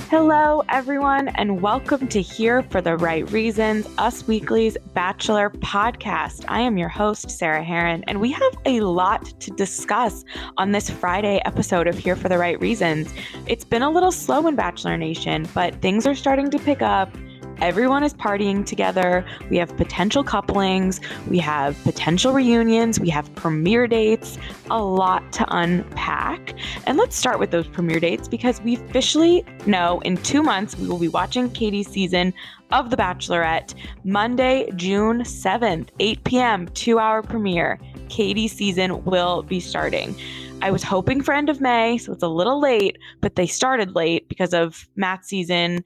Hello, everyone, and welcome to Here for the Right Reasons, Us Weekly's Bachelor podcast. I am your host, Sarah Heron, and we have a lot to discuss on this Friday episode of Here for the Right Reasons. It's been a little slow in Bachelor Nation, but things are starting to pick up. Everyone is partying together. We have potential couplings. We have potential reunions. We have premiere dates. A lot to unpack. And let's start with those premiere dates because we officially know in 2 months we will be watching Katie's season of The Bachelorette. Monday, June 7th, 8 p.m., 2-hour premiere. Katie's season will be starting. I was hoping for end of May, so it's a little late, but they started late because of Matt's season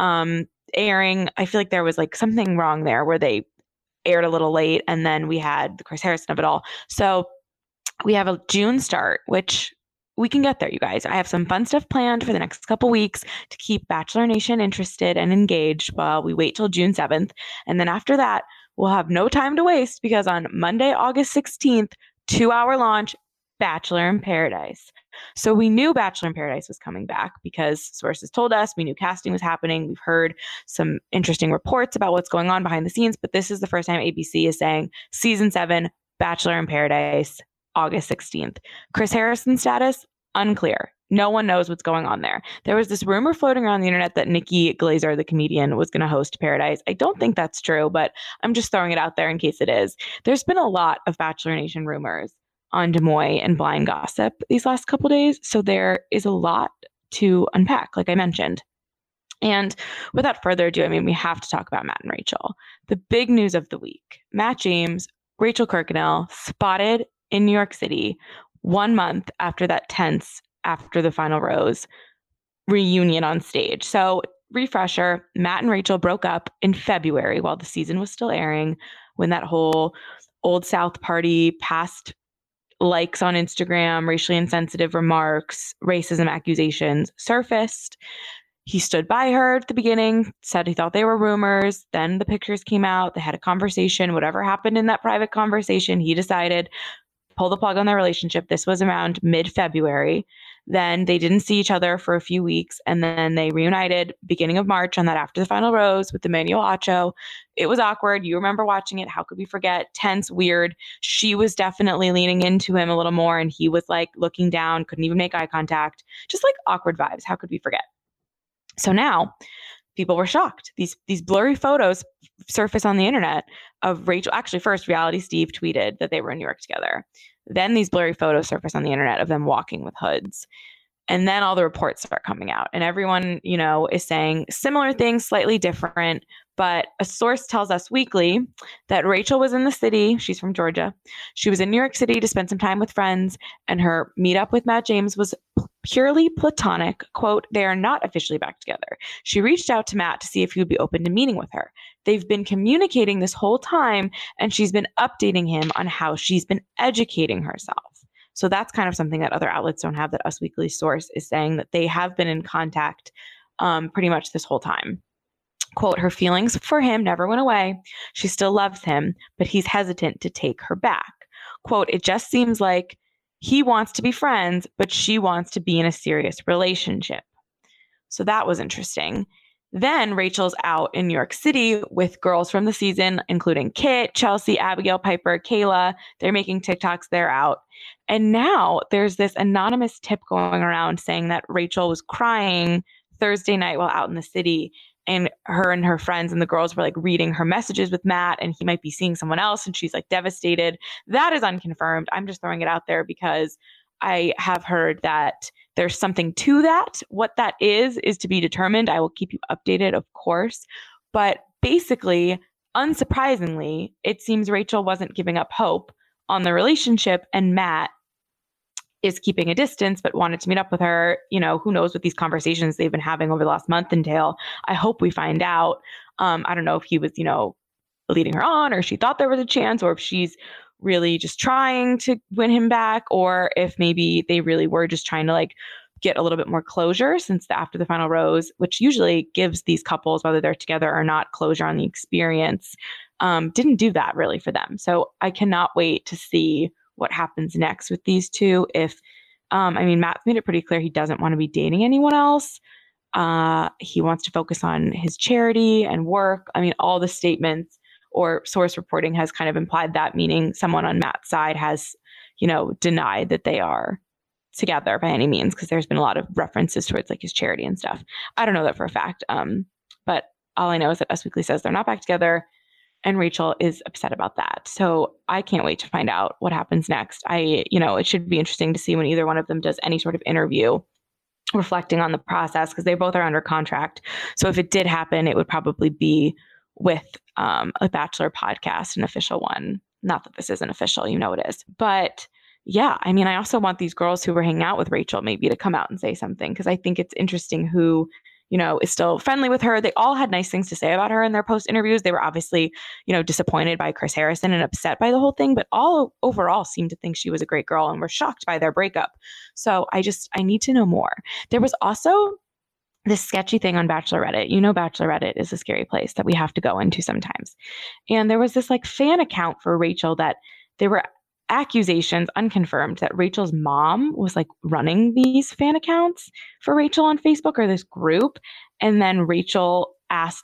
airing. I feel like there was like something wrong there where they aired a little late, and then we had the Chris Harrison of it all. So we have a June start, which we can get there, you guys. I have some fun stuff planned for the next couple weeks to keep Bachelor Nation interested and engaged while we wait till June 7th. And then after that, we'll have no time to waste because on Monday, August 16th, 2-hour launch, Bachelor in Paradise. So we knew Bachelor in Paradise was coming back because sources told us. We knew casting was happening. We've heard some interesting reports about what's going on behind the scenes, but this is the first time ABC is saying season 7, Bachelor in Paradise, August 16th. Chris Harrison's status, unclear. No one knows what's going on there. There was this rumor floating around the internet that Nikki Glazer, the comedian, was going to host Paradise. I don't think that's true, but I'm just throwing it out there in case it is. There's been a lot of Bachelor Nation rumors on Des Moines and Blind Gossip these last couple days. So there is a lot to unpack, like I mentioned. And without further ado, we have to talk about Matt and Rachel. The big news of the week, Matt James, Rachel Kirkconnell spotted in New York City 1 month after that tense after the final rose reunion on stage. So refresher, Matt and Rachel broke up in February while the season was still airing, when that whole Old South party passed likes on Instagram, racially insensitive remarks, racism accusations surfaced. He stood by her at the beginning, said he thought they were rumors. Then the pictures came out. They had a conversation. Whatever happened in that private conversation, he decided pull the plug on their relationship. This was around mid-February. Then they didn't see each other for a few weeks, and then they reunited beginning of March on that After the Final Rose with Emmanuel Acho. It was awkward. You remember watching it. How could we forget? Tense, weird. She was definitely leaning into him a little more, and he was like looking down, couldn't even make eye contact. Just like awkward vibes. How could we forget? So now people were shocked. These blurry photos surface on the internet of Rachel. Actually, first, Reality Steve tweeted that they were in New York together. Then these blurry photos surface on the internet of them walking with hoods. And then all the reports start coming out. And everyone, is saying similar things, slightly different. But a source tells Us Weekly that Rachel was in the city. She's from Georgia. She was in New York City to spend some time with friends. And her meetup with Matt James was purely platonic. Quote, they are not officially back together. She reached out to Matt to see if he would be open to meeting with her. They've been communicating this whole time, and she's been updating him on how she's been educating herself. So that's kind of something that other outlets don't have, that Us Weekly source is saying that they have been in contact pretty much this whole time. Quote, her feelings for him never went away. She still loves him, but he's hesitant to take her back. Quote, it just seems like he wants to be friends, but she wants to be in a serious relationship. So that was interesting. Then Rachel's out in New York City with girls from the season, including Kit, Chelsea, Abigail, Piper, Kayla. They're making TikToks. They're out. And now there's this anonymous tip going around saying that Rachel was crying Thursday night while out in the city. And her friends and the girls were like reading her messages with Matt, and he might be seeing someone else, and she's like devastated. That is unconfirmed. I'm just throwing it out there because I have heard that there's something to that. What that is to be determined. I will keep you updated, of course. But basically, unsurprisingly, it seems Rachel wasn't giving up hope on the relationship, and Matt is keeping a distance, but wanted to meet up with her. Who knows what these conversations they've been having over the last month entail. I hope we find out. I don't know if he was, leading her on, or she thought there was a chance, or if she's really just trying to win him back, or if maybe they really were just trying to like get a little bit more closure, since the After the Final Rose, which usually gives these couples, whether they're together or not, closure on the experience, didn't do that really for them. So I cannot wait to see what happens next with these two. If Matt's made it pretty clear he doesn't want to be dating anyone else. He wants to focus on his charity and work. I mean, all the statements or source reporting has kind of implied that, meaning someone on Matt's side has, denied that they are together by any means, because there's been a lot of references towards like his charity and stuff. I don't know that for a fact. But all I know is that Us Weekly says they're not back together, and Rachel is upset about that. So I can't wait to find out what happens next. It should be interesting to see when either one of them does any sort of interview reflecting on the process, because they both are under contract. So if it did happen, it would probably be with a Bachelor podcast, an official one. Not that this isn't official, it is. But yeah, I mean, I also want these girls who were hanging out with Rachel maybe to come out and say something, because I think it's interesting who, is still friendly with her. They all had nice things to say about her in their post interviews. They were obviously, disappointed by Chris Harrison and upset by the whole thing, but all overall seemed to think she was a great girl and were shocked by their breakup. So I need to know more. There was also this sketchy thing on Bachelor Reddit. Bachelor Reddit is a scary place that we have to go into sometimes. And there was this like fan account for Rachel that there were accusations, unconfirmed, that Rachel's mom was like running these fan accounts for Rachel on Facebook, or this group. And then Rachel asked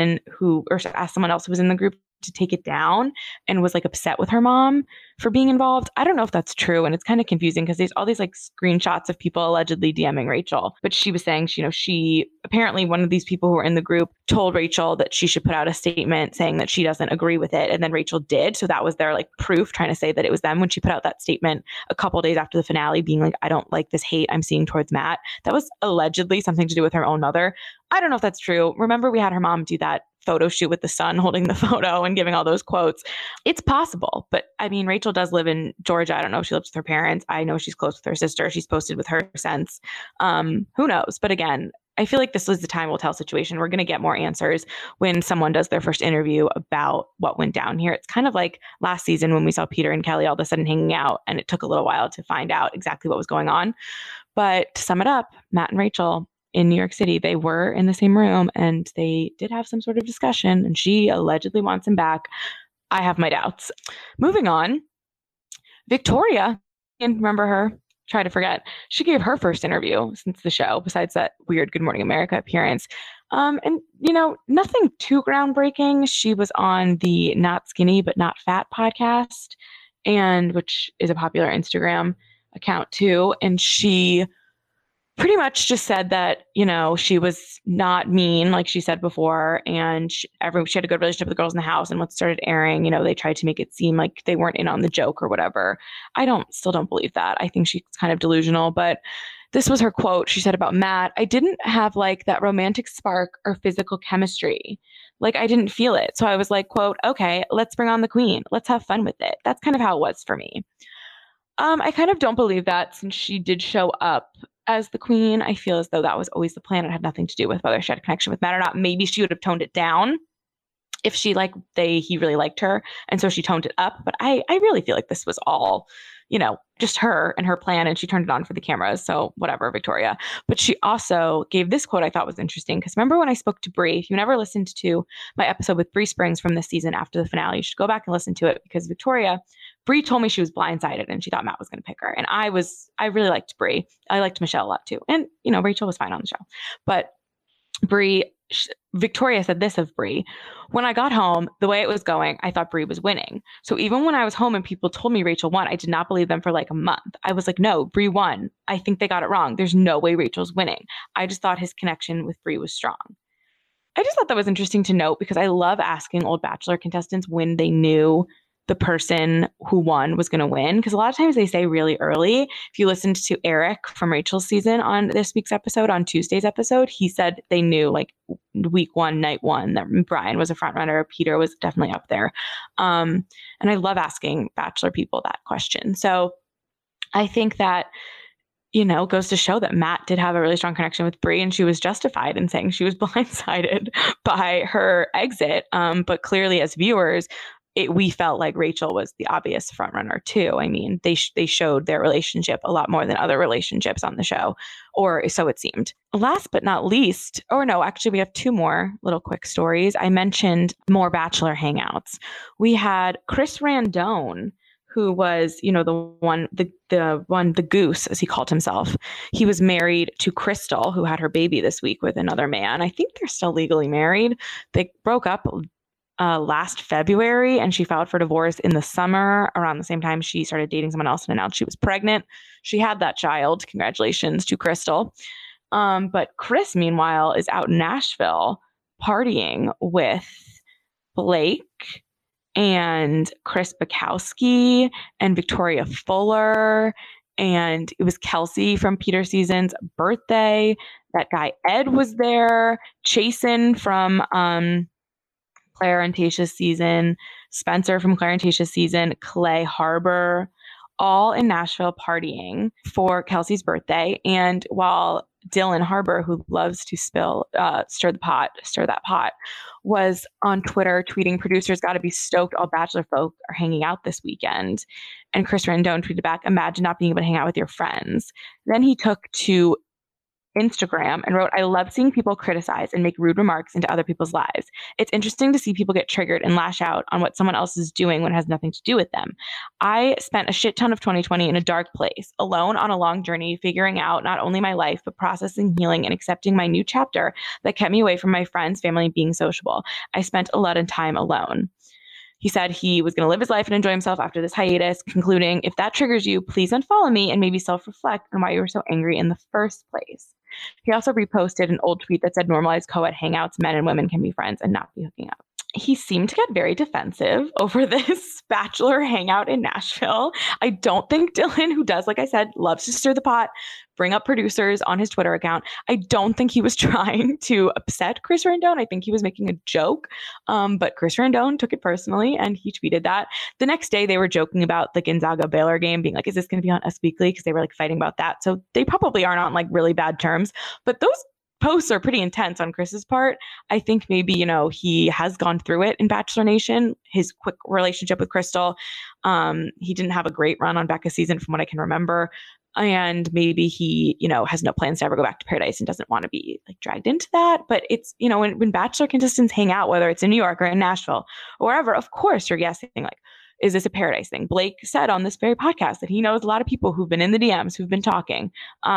asked someone else who was in the group to take it down, and was like upset with her mom for being involved. I don't know if that's true. And it's kind of confusing because there's all these like screenshots of people allegedly DMing Rachel. But she was saying, she apparently, one of these people who were in the group told Rachel that she should put out a statement saying that she doesn't agree with it. And then Rachel did. So that was their like proof, trying to say that it was them when she put out that statement a couple days after the finale, being like, I don't like this hate I'm seeing towards Matt. That was allegedly something to do with her own mother. I don't know if that's true. Remember, we had her mom do that photo shoot with the son holding the photo and giving all those quotes. It's possible. But I mean, Rachel does live in Georgia. I don't know if she lives with her parents. I know she's close with her sister. She's posted with her since. Who knows? But again, I feel like this is the time will tell situation. We're going to get more answers when someone does their first interview about what went down here. It's kind of like last season when we saw Peter and Kelly all of a sudden hanging out, and it took a little while to find out exactly what was going on. But to sum it up, Matt and Rachel in New York City, they were in the same room and they did have some sort of discussion, and she allegedly wants him back. I have my doubts. Moving on, Victoria, and remember her? Try to forget. She gave her first interview since the show, besides that weird Good Morning America appearance. And nothing too groundbreaking. She was on the Not Skinny But Not Fat podcast, and which is a popular Instagram account too. And she pretty much just said that, she was not mean, like she said before, and she had a good relationship with the girls in the house. And once it started airing, they tried to make it seem like they weren't in on the joke or whatever. I still don't believe that. I think she's kind of delusional, but this was her quote. She said about Matt, I didn't have like that romantic spark or physical chemistry. Like I didn't feel it. So I was like, quote, okay, let's bring on the queen. Let's have fun with it. That's kind of how it was for me. I kind of don't believe that, since she did show up as the queen. I feel as though that was always the plan. It had nothing to do with whether she had a connection with Matt or not. Maybe she would have toned it down if he really liked her, and so she toned it up. But I really feel like this was all, just her and her plan, and she turned it on for the cameras. So whatever, Victoria. But she also gave this quote I thought was interesting, because remember when I spoke to Bri? If you never listened to my episode with Bri Springs from this season after the finale, you should go back and listen to it, because Bri told me she was blindsided and she thought Matt was going to pick her. And I really liked Bri. I liked Michelle a lot too. And, Rachel was fine on the show. But Victoria said this of Bri: when I got home, the way it was going, I thought Bri was winning. So even when I was home and people told me Rachel won, I did not believe them for like a month. I was like, no, Bri won. I think they got it wrong. There's no way Rachel's winning. I just thought his connection with Bri was strong. I just thought that was interesting to note, because I love asking old Bachelor contestants when they knew the person who won was going to win, because a lot of times they say really early. If you listened to Eric from Rachel's season on this week's episode, on Tuesday's episode, he said they knew like week 1, night 1, that Brian was a front runner. Peter was definitely up there. And I love asking Bachelor people that question. So I think that, goes to show that Matt did have a really strong connection with Bri, and she was justified in saying she was blindsided by her exit. But clearly as viewers, we felt like Rachel was the obvious front runner too. I mean, they showed their relationship a lot more than other relationships on the show, or so it seemed. Last but not least, actually we have 2 more little quick stories. I mentioned more Bachelor hangouts. We had Chris Randone, who was, the goose, as he called himself. He was married to Crystal, who had her baby this week with another man. I think they're still legally married. They broke up last February, and she filed for divorce in the summer around the same time she started dating someone else and announced she was pregnant. She had that child. Congratulations to Crystal. But Chris, meanwhile, is out in Nashville partying with Blake and Chris Bukowski and Victoria Fuller. And it was Kelsey from Peter Season's birthday. That guy Ed was there. Chasen from Claire and Tayshia's season. Spencer from Claire and Tayshia's season. Clay Harbor. All in Nashville partying for Kelsey's birthday. And while Dylan Harbor, who loves to stir that pot, was on Twitter tweeting, "Producers got to be stoked. All Bachelor folk are hanging out this weekend." And Chris Rendon tweeted back, "Imagine not being able to hang out with your friends." Then he took to Instagram and wrote, "I love seeing people criticize and make rude remarks into other people's lives. It's interesting to see people get triggered and lash out on what someone else is doing when it has nothing to do with them. I spent a shit ton of 2020 in a dark place, alone on a long journey, figuring out not only my life, but processing, healing, and accepting my new chapter that kept me away from my friends, family, and being sociable. I spent a lot of time alone." He said he was going to live his life and enjoy himself after this hiatus, concluding, "If that triggers you, please unfollow me and maybe self-reflect on why you were so angry in the first place." He also reposted an old tweet that said normalize co-ed hangouts, men and women can be friends and not be hooking up. He seemed to get very defensive over this Bachelor hangout in Nashville. I don't think Dylan, who does, like I said, loves to stir the pot, bring up producers on his Twitter account, I don't think he was trying to upset Chris Rendon. I think he was making a joke. But Chris Rendon took it personally and he tweeted that. The next day, they were joking about the Gonzaga Baylor game, being like, is this going to be on Us Weekly? Because they were like fighting about that. So they probably aren't on like really bad terms. But those posts are pretty intense on Chris's part. I think maybe, he has gone through it in Bachelor Nation, his quick relationship with Crystal. He didn't have a great run on Becca's season from what I can remember. And maybe he, has no plans to ever go back to Paradise and doesn't want to be like dragged into that. But it's, when Bachelor contestants hang out, whether it's in New York or in Nashville or wherever, of course you're guessing like, is this a Paradise thing? Blake said on this very podcast that he knows a lot of people who've been in the DMs, who've been talking.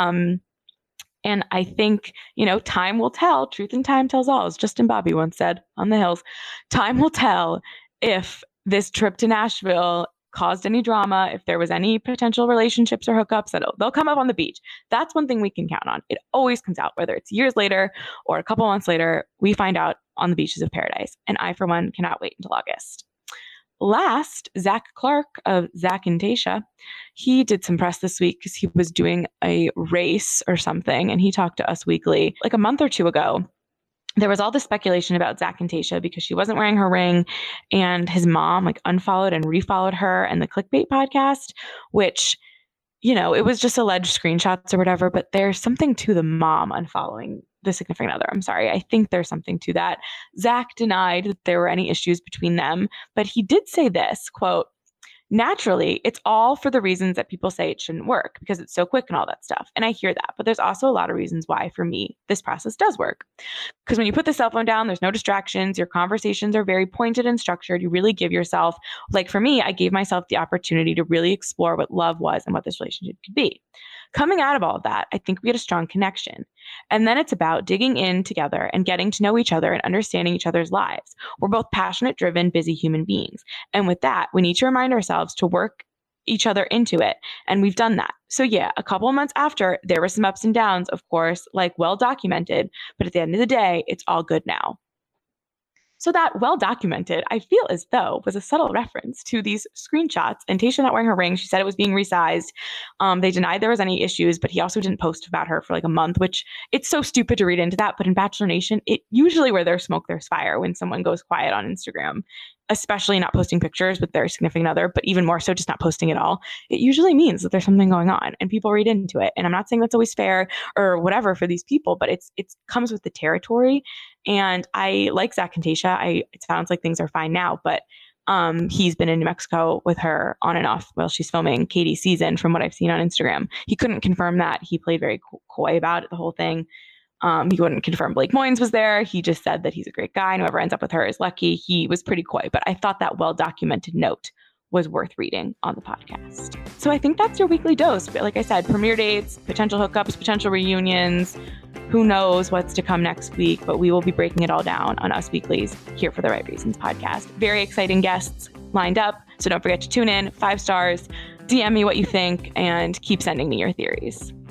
And I think, time will tell. Truth and time tells all, as Justin Bobby once said on the Hills. Time will tell if this trip to Nashville caused any drama, if there was any potential relationships or hookups, they'll come up on the beach. That's one thing we can count on. It always comes out, whether it's years later or a couple months later, we find out on the beaches of Paradise. And I, for one, cannot wait until August. Last, Zach Clark of Zach and Tayshia, he did some press this week because he was doing a race or something, and he talked to Us Weekly like a month or two ago. There was all this speculation about Zach and Tayshia because she wasn't wearing her ring, and his mom like unfollowed and refollowed her and the Clickbait podcast, which, it was just alleged screenshots or whatever, but there's something to the mom unfollowing the significant other. I'm sorry. I think there's something to that. Zach denied that there were any issues between them, but he did say this, quote, "Naturally, it's all for the reasons that people say it shouldn't work because it's so quick and all that stuff." And I hear that, but there's also a lot of reasons why, for me, this process does work. Because when you put the cell phone down, there's no distractions. Your conversations are very pointed and structured. You really give yourself, like for me, I gave myself the opportunity to really explore what love was and what this relationship could be. Coming out of all of that, I think we had a strong connection. And then it's about digging in together and getting to know each other and understanding each other's lives. We're both passionate, driven, busy human beings. And with that, we need to remind ourselves to work each other into it. And we've done that. So yeah, a couple of months after, there were some ups and downs, of course, like well documented. But at the end of the day, it's all good now. So that well documented, I feel as though, was a subtle reference to these screenshots and Tayshia not wearing her ring. She said it was being resized. They denied there was any issues, but he also didn't post about her for like a month, which it's so stupid to read into that. But in Bachelor Nation, it usually where there's smoke, there's fire when someone goes quiet on Instagram, especially not posting pictures with their significant other, but even more so just not posting at all. It usually means that there's something going on and people read into it. And I'm not saying that's always fair or whatever for these people, but it comes with the territory. And I like Zach and Tayshia. It sounds like things are fine now, but he's been in New Mexico with her on and off while she's filming Katie's season from what I've seen on Instagram. He couldn't confirm that. He played very coy about it, the whole thing. He wouldn't confirm Blake Moynes was there. He just said that he's a great guy and whoever ends up with her is lucky. He was pretty coy, but I thought that well-documented note was worth reading on the podcast. So I think that's your weekly dose. But like I said, premiere dates, potential hookups, potential reunions, who knows what's to come next week, but we will be breaking it all down on Us Weekly's Here for the Right Reasons podcast. Very exciting guests lined up. So don't forget to tune in, 5 stars, DM me what you think, and keep sending me your theories.